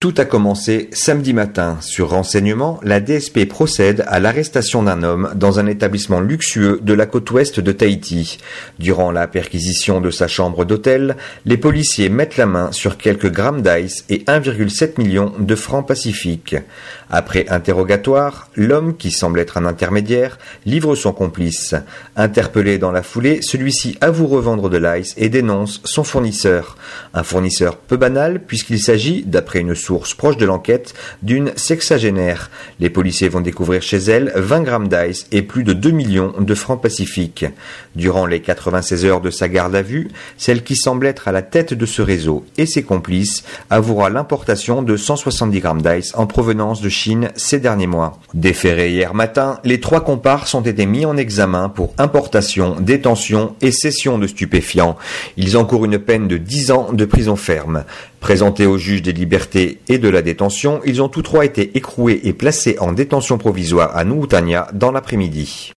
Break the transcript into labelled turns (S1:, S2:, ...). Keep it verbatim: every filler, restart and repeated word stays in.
S1: Tout a commencé samedi matin. Sur renseignement, la D S P procède à l'arrestation d'un homme dans un établissement luxueux de la côte ouest de Tahiti. Durant la perquisition de sa chambre d'hôtel, les policiers mettent la main sur quelques grammes d'ice et un virgule sept million de francs pacifiques. Après interrogatoire, l'homme, qui semble être un intermédiaire, livre son complice. Interpellé dans la foulée, celui-ci avoue revendre de l'ice et dénonce son fournisseur. Un fournisseur peu banal puisqu'il s'agit, d'après une source proche de l'enquête, d'une sexagénaire. Les policiers vont découvrir chez elle vingt grammes d'ice et plus de deux millions de francs pacifiques. Durant les quatre-vingt-seize heures de sa garde à vue, celle qui semble être à la tête de ce réseau et ses complices avouera l'importation de cent soixante-dix grammes d'ice en provenance de Chine ces derniers mois. Déférés hier matin, les trois comparses ont été mis en examen pour importation, détention et cession de stupéfiants. Ils encourent une peine de dix ans de prison ferme. Présentés au juge des libertés et de la détention, ils ont tous trois été écroués et placés en détention provisoire à Nu'utania dans l'après-midi.